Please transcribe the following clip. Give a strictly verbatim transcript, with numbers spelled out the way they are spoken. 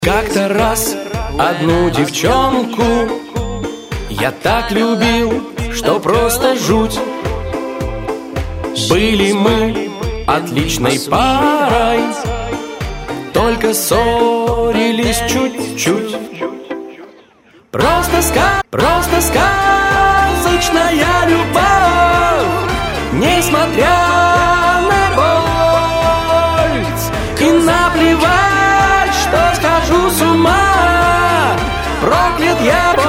Как-то раз одну девчонку я так любил, что просто жуть. Были мы отличной парой, только ссорились чуть-чуть. Просто ска... просто сказочная любовь, несмотря на боль. И наплевать, что скажу с ума, проклят я.